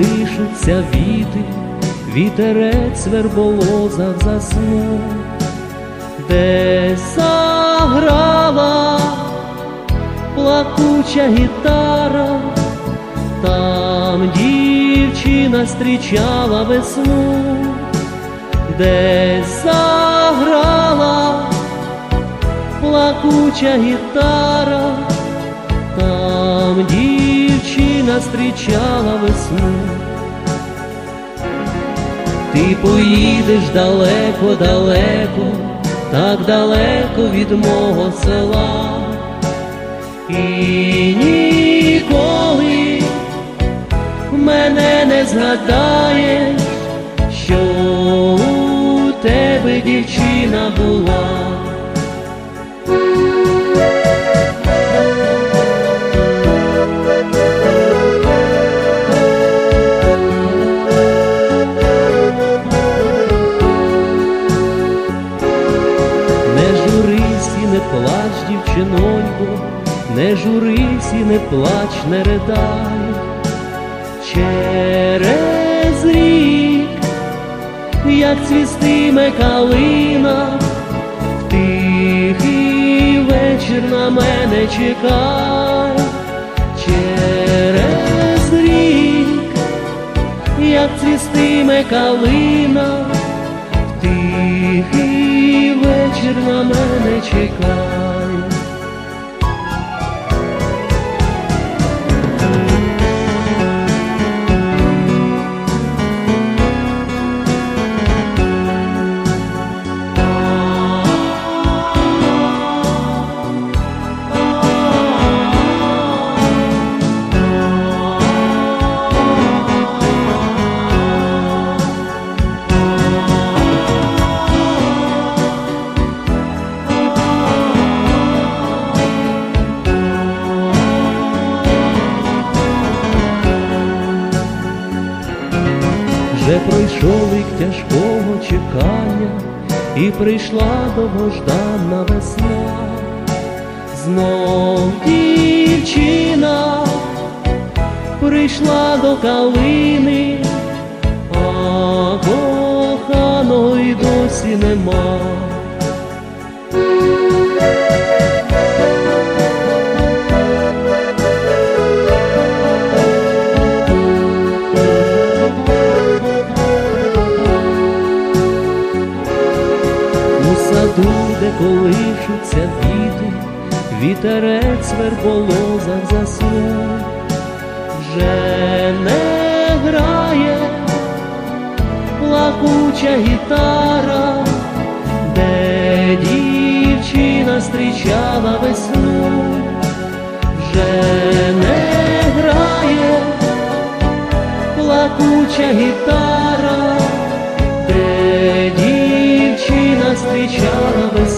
колишуться віти, вітерець верболоза заснув, де заграла плакуча гітара, там дівчина зустрічала весну, де заграла плакуча гітара, там дівчина зустрічала весну. Ти поїдеш далеко-далеко, так далеко від мого села, і ніколи мене не згадаєш, що у тебе дівчина була. Не плач, дівчинонько, не журись і не плач, не ридай. Через рік, як цвістиме калина, в тихий вечір на мене чекай. Через рік, як цвістиме калина, в тихий вечір на мене чекай. Вже пройшов рік тяжкого чекання, і прийшла довгождана весна. Знов дівчина прийшла до калини, а коханої досі нема. Де колишуться віти, вітерець верболоза заснув, вже не грає плакуча гітара, де дівчина зустрічала весну, вже не грає плакуча гітара, де дівчина зустрічала весну.